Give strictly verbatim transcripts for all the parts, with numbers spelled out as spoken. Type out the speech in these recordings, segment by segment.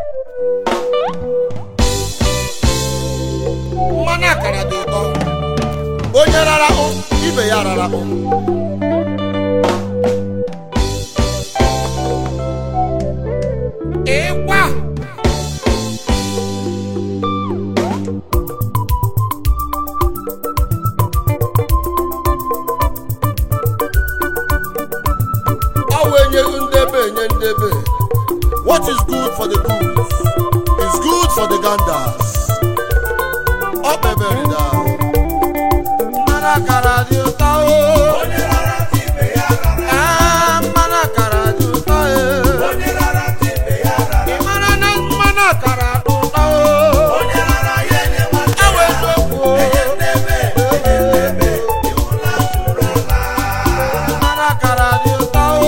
Mana kara dị ụtọ. Onye rara o, ibe ya rara o. Ịkwa. What is good for the goose is good for the ganders. Up a very down. Manakara diuta o. Ah, manakara diuta o. Imana manakara diuta o. Awe joku. Manakara diuta o.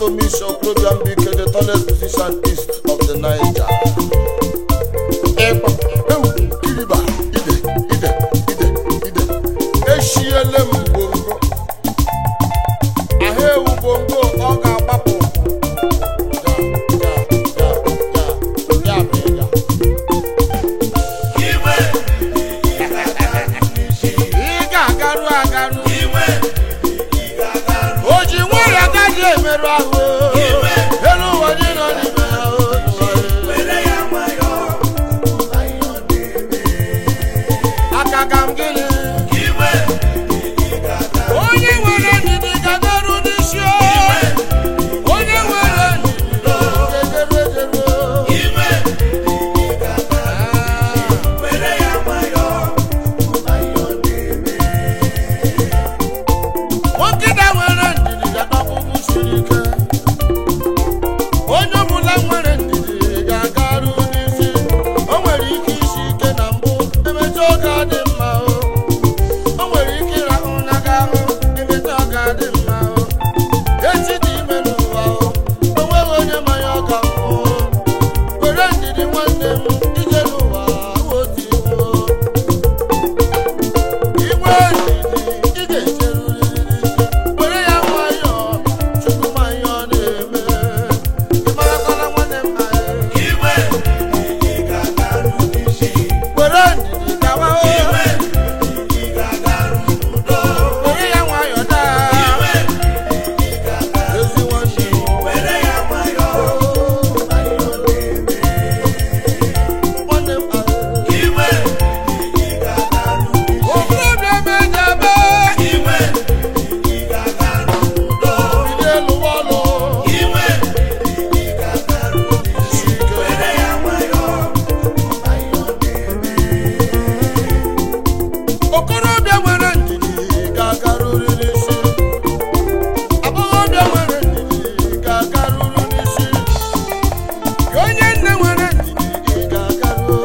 to Miss Okorobịa Mbike, the tallest musician east of the Niger. Ekpa, ewu, kiriba, ide, ide, ide, ide. Eshiele mbongo. Ahe ewu bongo, ọ ga-agbapụ. Ja, ja, ja, ja, ya bụ ya. Iwe. Ị ga-agarụ agarụ. Iwe. Oji nwere agaghị emerụ ahụ. Elu ụwa dị nọ n'ime ahụ. Aka m gịnị? Onye nwere ndidi ga-agarụ n'isi o. Onye nwere ndidi ga-ejere ejere o. Nwokịda nwere ndidi ga-akpọpụpụ siri ike. Onye ọbụla nwere ndidi ga-agarụ n'isi. O nwere ike isi ike na mbụ, emecha oge adị mma o. O nwere ike ịrahụ na ga-ahụ, emecha oge adị mma o. Echi dị ime n'ụwa o, o nweghị onye ma ya ọ ga-abụ o. Were ndidi nwanne m, ije n'ụwa otu iwu o. Inwe ndidi, ị ga-ejerurịrị. Were ya nwayọọ, Chukwu ma ihe ọ na-eme. Ị marakwala nwanne m anyị. Were ndidi gawa o. Were ya nwayọọ daa. Ezi nwanne m. Nwanne m anyị. Okorobịa mejebe. Bido lụwa ọlụ. Isi ike. Okorobịa nwere ndidi ga-agarụrị n'isi. Agbọghọbịa nwere ndidi ga-agarụrị n'isi. Gị onye nne nwere ndidi ga-agarụ.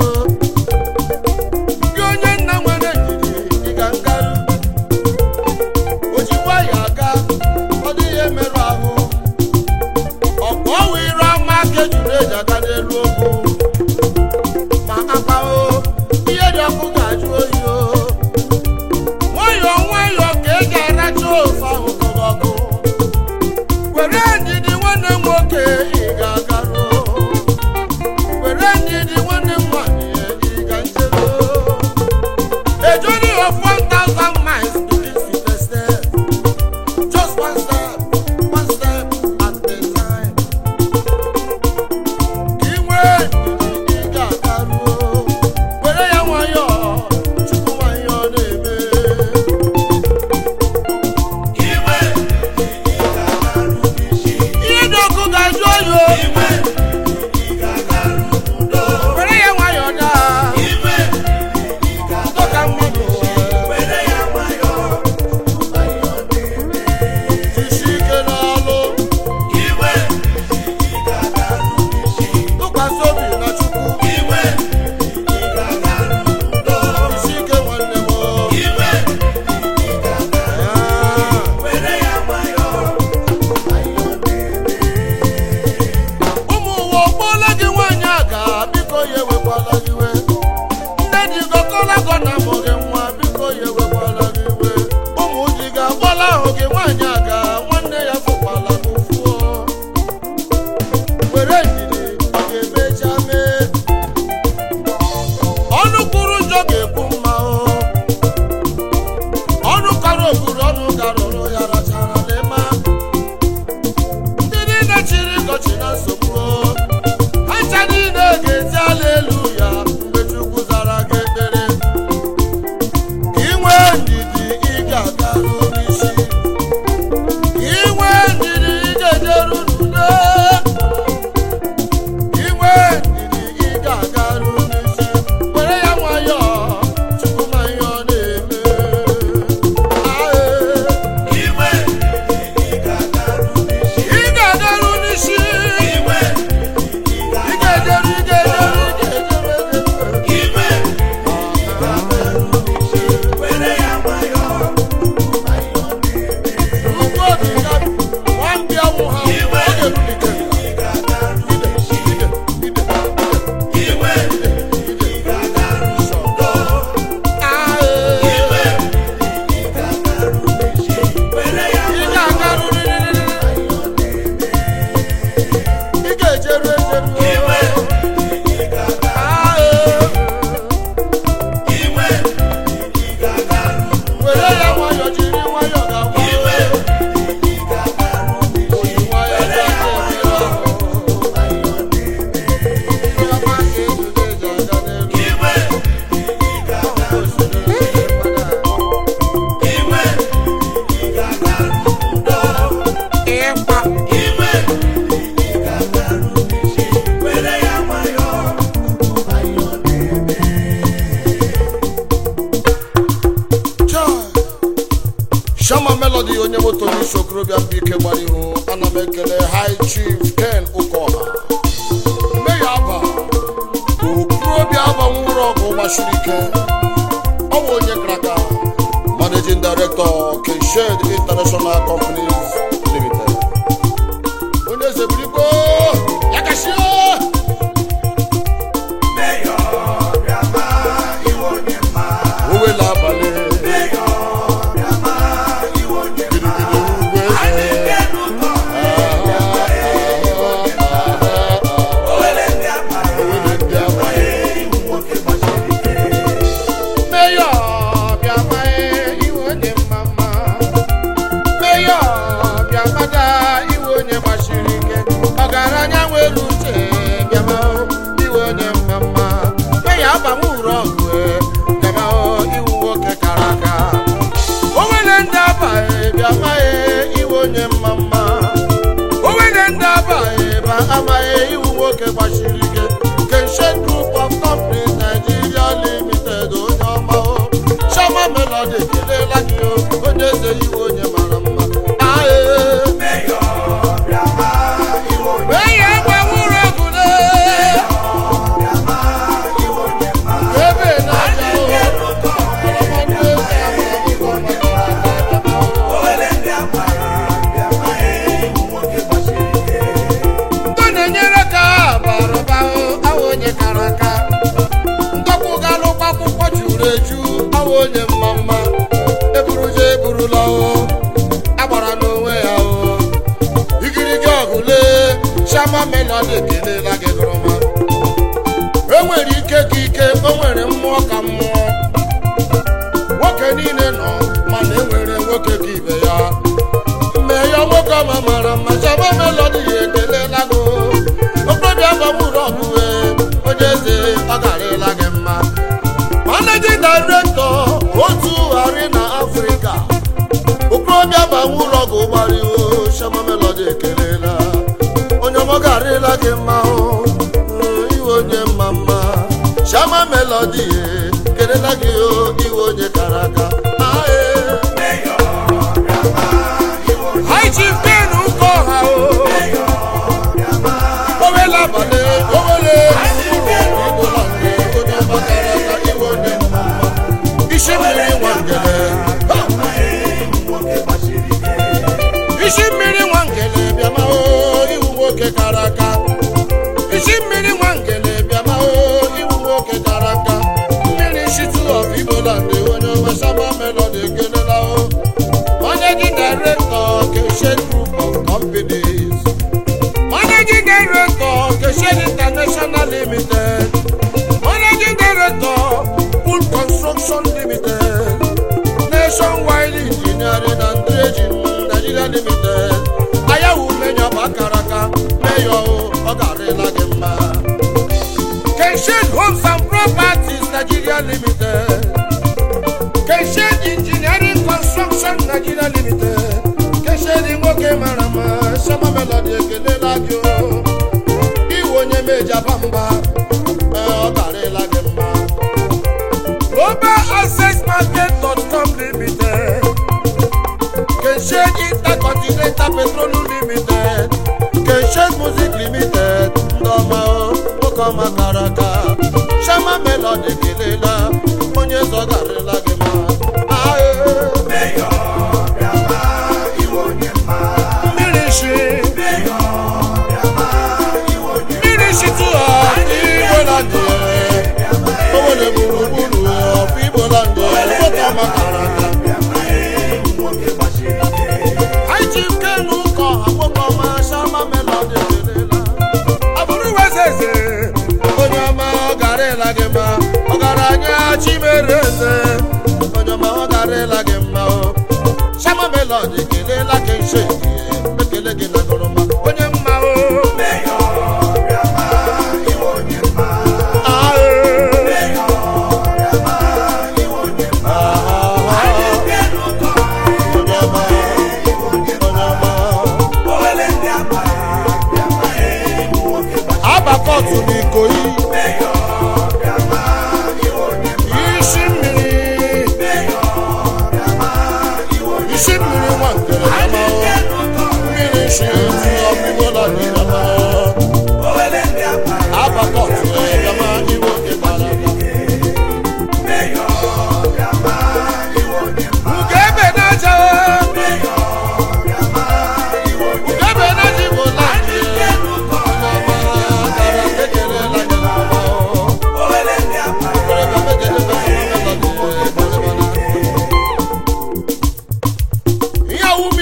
Gị onye nna nwere ndidi ga-agarụ. O ji nwayọọ aga, ọ dịghị emerụ ahụ. Ọkwa ọwụ ire ọma ka ejuru eji aga n'elu ogwu. Ma akpa o, ihe dị ọkụ ga-ajụ oyi o. Nwayọọ nwayọọ ka ị ga-aracha ofe ahụ kọrọ ọkụ. Were ndidi nwanne m nwoke, ị ga-agarụ. Were ndidi nwanne m nwanyị, ị ga-njeru. A journey of one thousand miles to this is the step. Just one step, one step at a time. Ka ị nwee ndidi, ị ga-agarụ. Were ya nwayọọ, Chukwu ma ihe ọ na-eme. Ihe dị ọkụ ga-ajụ oyi o. Were ya nwayọọ daa. Udo ka mma n'ụwa. Jisi ike n'ọlụ. Tụkwasị obi na Chukwu. Jisi ike nwanne m o. Ah. Ụmụ ụwa okpola gị nwaanyị aga, biko ya ewekwala gị iwe. Nne di gọkọla gọ na mụ gị nwa, biko ya ewekwala gị iwe. Ụmụ di ga-agbala ahụ gị nwaanyị aga, nwanne ya fụkwala gị ụfụ o. Were ndidi, ọ ga-emecha mee. Ọnụ kwuru njọ ga-ekwu mma o. Ọnụ kọrọ okpuru ọnụ garụrụ ya rachara n'ịma. Ndị niile chiri gọchi na nsogbu o. Ha ncha niile ga-eti aleluya mgbe Chukwu zara gị ekpere. Ka ị nwee ndidi, ị ga-agarụ n'isi. Shama Melody onye moto ni Sokrobia Bike Gbarihu ana m ekele High Chief Ken Ukoha Meya Aba Okrobia Aba nwụrụ ọgụ gbashirike ọwụ onye kraka Managing Director K-Shed International Companies Limited onye zebriko yakashio Meya Biama iwonye ma Owela Bale Amaye iwu nwoke gbashirike K-Shed Group of Companies Nigeria Limited onye ọma Shama Melody kelela gị onye eze iwu onye mara mma ae Meyo Biama iwu onye Meyo gbawuru ogule Biama iwu onye mma ebe na aja onye mama eburuje eburula o agbara n'onwe ya o igirigi ọgụle Shama Melody kelela gị gụrụma enwere ike ka ike o nwere mmụọ ka mmụọ nwoke niile nọ mana enwere nwoke ka ibe ya mee ya nwoke ọma mara mma Shama Melody ya ekelela gị okorobịa gbamuru ọgụwe onye eze ọ garịla gị mma Managing Director otu Arena Africa okorobịa gbanwuru ọgụ gbariwo Shama Melody ekelela onye ọma garịla gị mma iwe onye mma mma Shama Melody ekelela gị iwe onye kara aka High Chief Ken Ukoha owela bale owele Ishi mmiri nwangele bịama o iwu nwoke kara aka Ishi mmiri nwangele bịama o iwu nwoke kara aka mmiri shitu of Igboland onye ọma Shama Melody ekelela o Managing Director K-Shed Group of Companies Managing Director K-Shed International Limited Managing Director Full Construction Limited Nationwide Engineering and Dredging Nigeria Limited ayawu menyo bakaraka meyo ogarela gị mma K-Shed Homes and Properties Nigeria Limited K-Shed Engineering Construction Nigeria Limited K-Shed nwoke mara mma Shama Melody ekelela gị iwu onye meja bamba ogarela gị mma Global Access Market dot com Limited K-Shed Intercontinental Petroleum Limited K-Shed Music Limited ndọma okoma karaka Shama Melody kelela onye zọgarịla gị ma ae Meyo Biama iwu onye mma mmiri shi Meyo Biama iwu onye mma mmiri shi tụọ Igboland owele gburugburu of Igboland okoma karaka Shama Melody kelela abụrụ wezeze onye ọma ọ garịla gị mma ọgaranya Chimereze onye ọma ọ garịla gị mma Shama Melody kelela K-Shed ekele gị na gụrụma onye mma o Meyo Biama iwe onye mma Meyo Biama iwe onye mma onye ọma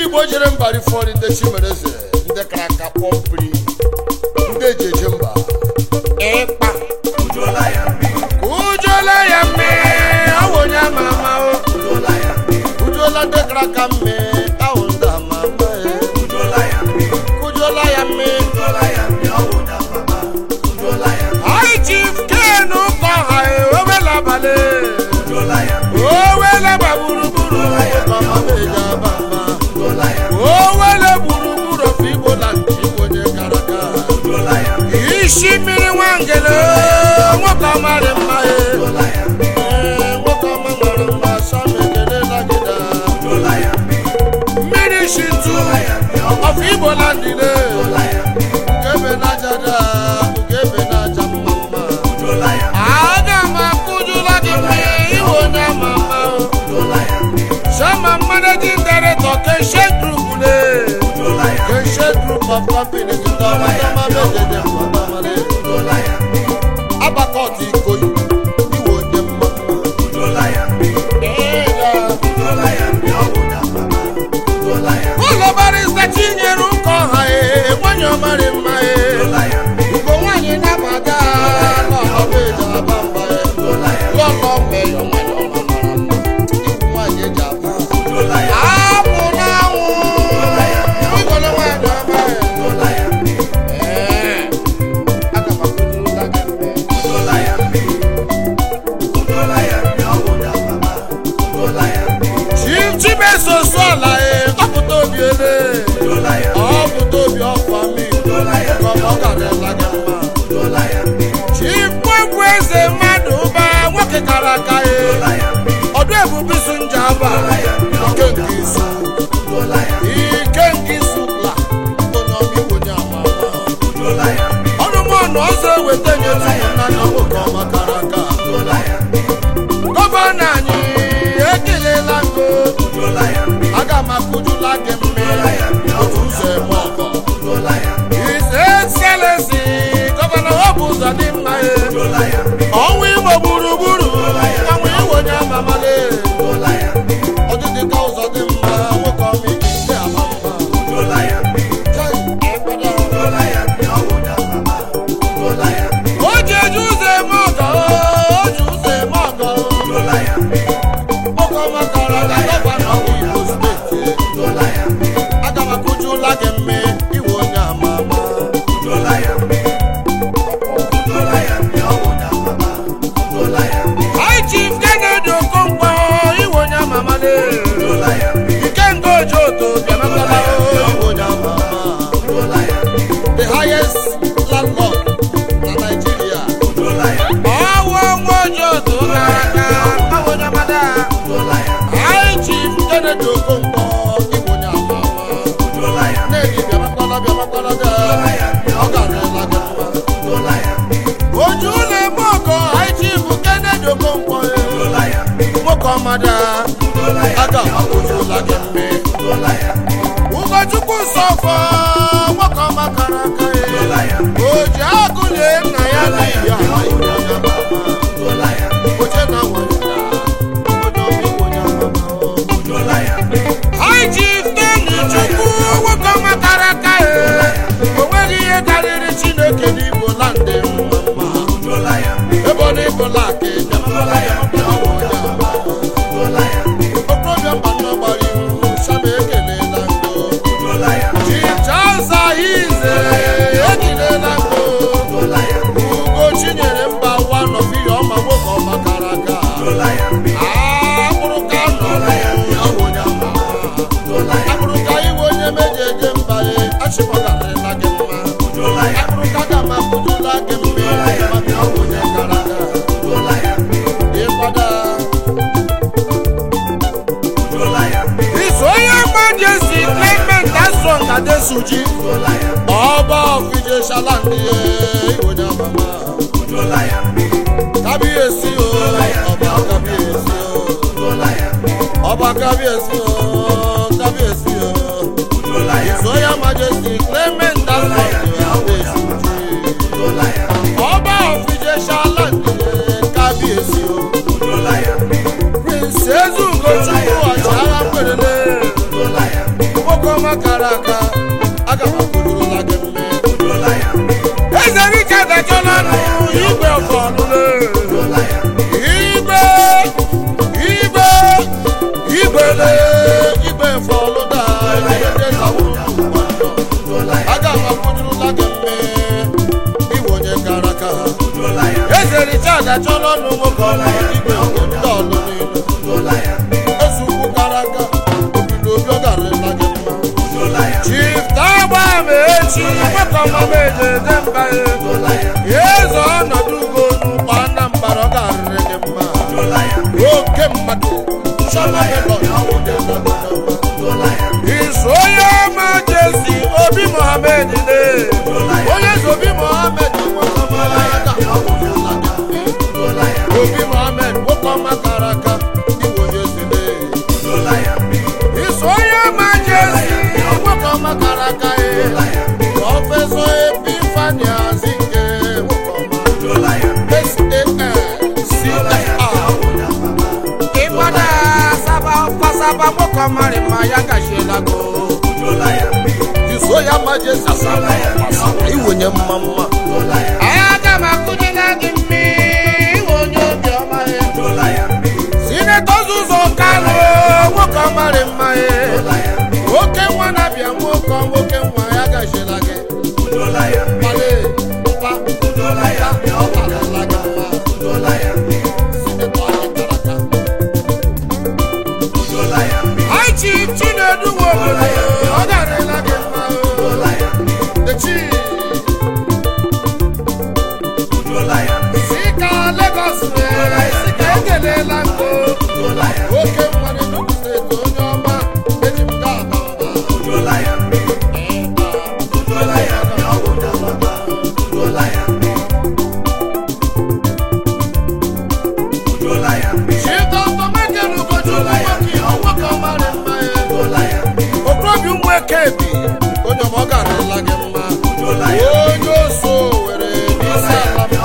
Igbo jere mba rifọrọ ndị Chimereze ndị kara aka kpọmpiri ndị ejeje mba ịkpa ujola ya mmi ujola ya mmi awụ onye ama ama o ujola ndị kara aka mmi awụ ndị ama ama ujola ya mmi ujola ya mmi ujola ya mmi awụ ndị ama ama ujola ya mmi High Chief Ken Ụkọha owela abalị ujola ya mmi owela gbagburu owele gburugburu of Igbo land Igbo onye kara aka isi mmiri nwangele nwoke ọmarị mma nwoke ọma mara mma sam ekelela gịda mmiri shitu of Igbo land ile ugebe n'ajada ugebe n'aja mma mma aga m akụjula gị mmiri Igbo onye ama mma Chairman Managing Director Kenshet Group Kenshet Group of Companies Abakot Ikoyi Iwo onye mma ụlọ barịsta Chinyere Ụkọha nwanyị ọmarị mma Igbo nwanyị na-amaga n'ọhabeji aba mba lọlọ meyọ nwanyị ọma mara mma Igbo nwanyị eji aba apụ n'anwụ igolo nwanyị ọma ee aga m akụjurula gị mbe Chief Chimeso Suola ọpụta obi ele ọpụta obi ọkwa mi ọ garela gị mma Chief Kwekwe Eze mmadụ ụba nwoke kara aka ọdụ ebube isu nje aba ike nke isu ike nke isu la onye ọma Igbo onye ama ama ọnụmọnụ ọzọ eweta nyetụ n'anya nwoke ọma kara aka gọvanọ anyị ekelela ngo aga m akụjula gị mmiri otu ụzọ eme ọkọ His Excellency gọvanọ Hope Uzodimma ọnwa Igbo gburugburu ọnwa Igbo onye ama amale ọdịdị ka Uzodimma nwoke ọma ike ndị ama mma o ji eji ụzọ eme ọgọ o ji ụzọ eme ọgọ nwoke ọma kara aga gọvanọ Igbo steeti aga m akụjula gị mme Igbo onye ama ama High Chief Kennedy Okonkwo Igbo onye ama ama Ikenga Ojoto bịamakwala Igbo onye ama ama the highest landlord na Nigeria ọwụ nwa Ojoto gara aga ọwụ onye amada High Chief Kennedy Okonkwo Igbo onye ama ama na-eji bịamakwala bịamakwala bịa ọ garela gị mma oju ụlọ eme ọgọ High Chief Kennedy Okonkwo nwoke ọmada aga m akụjula gị mme ụkọchukwu Nsọfọ nwoke ọma kara aka o ji agụlie nna ya n'ihi ala Igbo onye ama ama oche na nwere onye ọma Igbo onye ama ama High Chief Tony Chukwu nwoke ọma kara aka o nweghị ihe karịrị Chineke n'Igbo land mma mma ebe ọ na-Igbo laki okorobịa mba nọ gbara ihu Shama ekelela ngo Chief Charles Ahize ekelela ngo Ugo Chinyere mba wa nọbiya ọma nwoke ọma kara aka akpụrụka nọ onye ama akpụrụka iwe onye meji eje mba achịkọgarịla gị mma akpụrụka ga m akụjula gị mme maka onye kara aka ịkwada His Royal Majesty Clement Asong Adesuji ọba ọfijeshala ndị Igbo onye ama ama kábíyèsí o ọba kábíyèsí o ọba kábíyèsí o kábíyèsí o His Royal Majesty Clement Asong Adesuji ọba ọfijeshala ndị kábíyèsí o Prince Ezugochukwu Achara Perele nwoke ọma kara aka aga m akwụdorola gị mme eze Richard achọla igwe ọfọlụle igwe igwe igwele igwe fọlụda aga m akwụdorola gị mme iwe onye kara aka eze Richard achọla ọnụ nwoke ọma igwe nke ndị ọlụ niile ezugbo kara aka obido obi ọ garịla gị mma Chief Tagba Mechi nwoke ọma mejeje mba ya eze ọnọdụ ugo n'ụkwa Anambra ọ garịrị gị mma oke mmadụ iso onye Majesty Obi Mohammed le onye Obi Mohammed Obi Mohammed nwoke ọma kara aka iwe onye zile iso onye Majesty nwoke ọma kara aka Prọfesọ Epifani Azinke nwoke ọma S A N C R ịgbada saba pasaba nwoke ọma rịma ya gachiela go iso ya Majesty saba iwe onye mma mma aga m akụnyela gị mmiri iwe onye obiọma Sinetọ Ụzọ Kalụ nwoke ọma rịma oke nwa na-abịa nwoke nwoke nwa ya gachiela gị Aichi Chinedu nwoke ọ garịla gị mma echi Sika Lagos Sika ekelela ngo oke nwa n'Enugu steeti onye ọma eji m ga-aba Okobi Nweke onye ọma ọ garịla gị mma onye oso were n'isi ala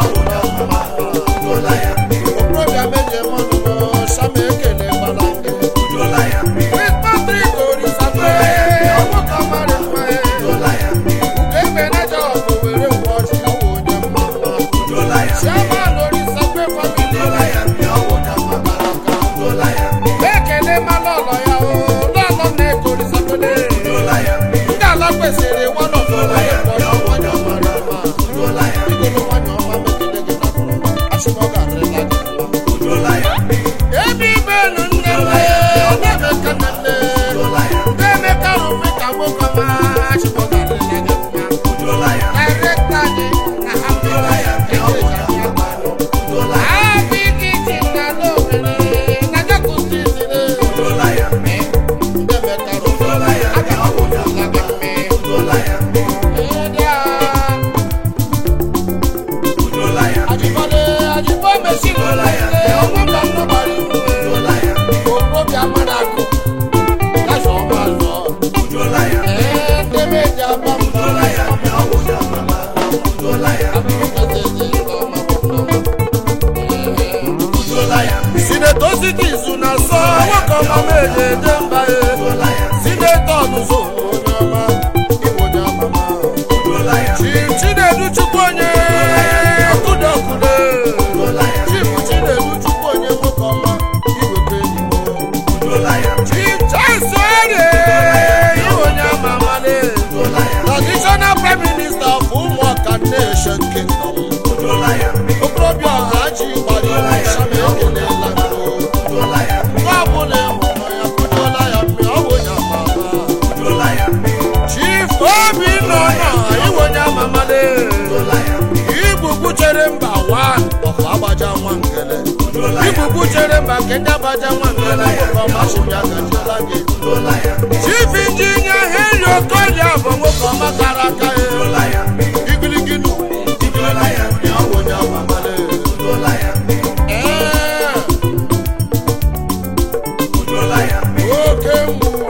okorobịa meje mmanụ n'ọsama ekele gbara Patrick Orisabe nwoke ọma dị mma ebe naja ọgụ were nwe ọchị ya wụ onye mma mma Chairman Orisabe family ekele mmanụ ọlọ ya ụlọọlọ na-eko Orisabe ndị ala kwesịrị nwanne ọfọdụ ya kpọrọ nwanyị ọma dị mma igolo nwanyị ọma megide gị napụrụ achịmọ garịla gị ebe ibelu nne nne na-emeka nne na-emeka rụfe ka nwoke ọma achịmọ garịla gị mma direkta gị na hapụrụ ya abịgịji na n'owere na jakuzi zire ndị emeka rụfe aga akwụdorola gị mme ajibade ajibo mesi obi amara akụ kacha ọma azọ ndị meji aba Sinetọ Ositi izu na asọ nwoke ọma mejeje mba Sinetọ Ọnụzọ onye ọma iwe onye amama Chief Chinedu Chukwu onye okude okude Chief Chinedu Chukwu onye nwoke ọma iweta enyi Chief Charles Oye iwe onye amama Traditional Prime Minister of Ụmụaka Nation Kingdom okorobịa ọha ji gbara iwu shama ekelela nke ọbụla ịhụrụ ya kwudola ya mme ọ bụ onye amama Chief Obi nọ na iwe onye amama Igbugbu chere mba one of Agbaja Nwangele Igbugbu chere mba nke ndị Agbaja Nwangele nwoke ọma chibịa gajiela gị Chief Engineer Henry Okoye bụ nwoke ọma kara aka igirigi nụ igirigi ọ bụ onye amama oke mmụrụ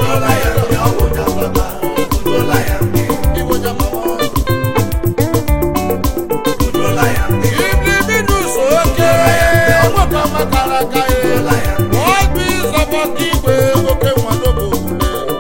Ibibinus oke nwoke ọma kara aka igwe oke nwadobo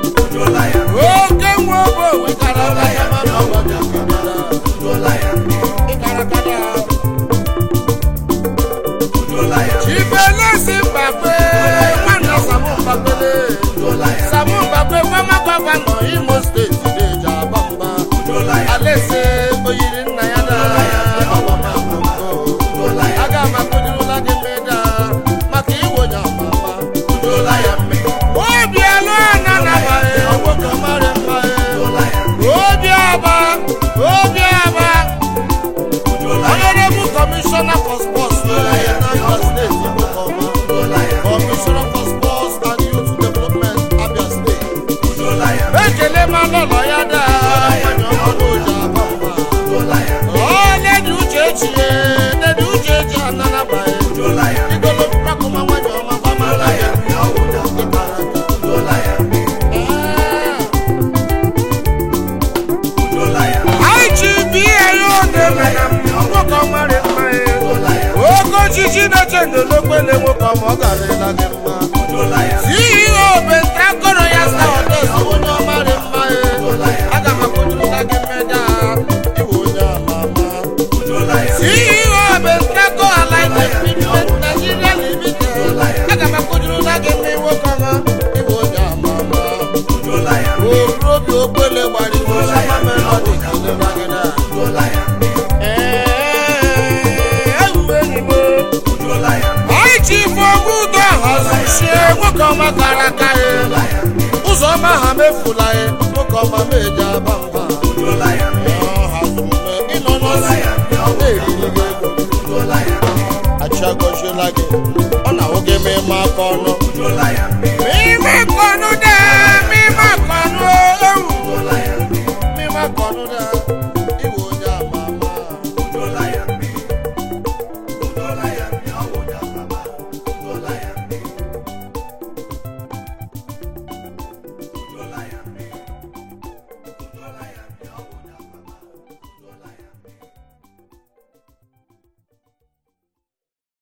ekele ma lọlọ ya daa nwanyị ọhụrụ ụja abamba ọ na-eji uche echie na-eji uche echi ananabaghị igolo prakụma nwanyị ọma gbamala ya Ogochichi na-echendo n'okwele nwoke ọma ọ garịla gị mma C E O Bentakoro ya sta hotels onye ọmarị mma aga m akwụdorola gị mmeda iwe onye ama ama C E O Bentako Allied Equipment Nigeria Limited aga m akwụdorola gị mma nwoke ọma iwe onye ama ama obi okwele gbara iwe ọma melodi kelera gị na nwoke ọma kara aka ya ụzọ ọma ha mefula ya nwoke ọma meje aba mba ịnọ n'ọsị na-eriri gị ego achịagọchiela gị ọ na-ahụ gị ma ịma aka ọnụ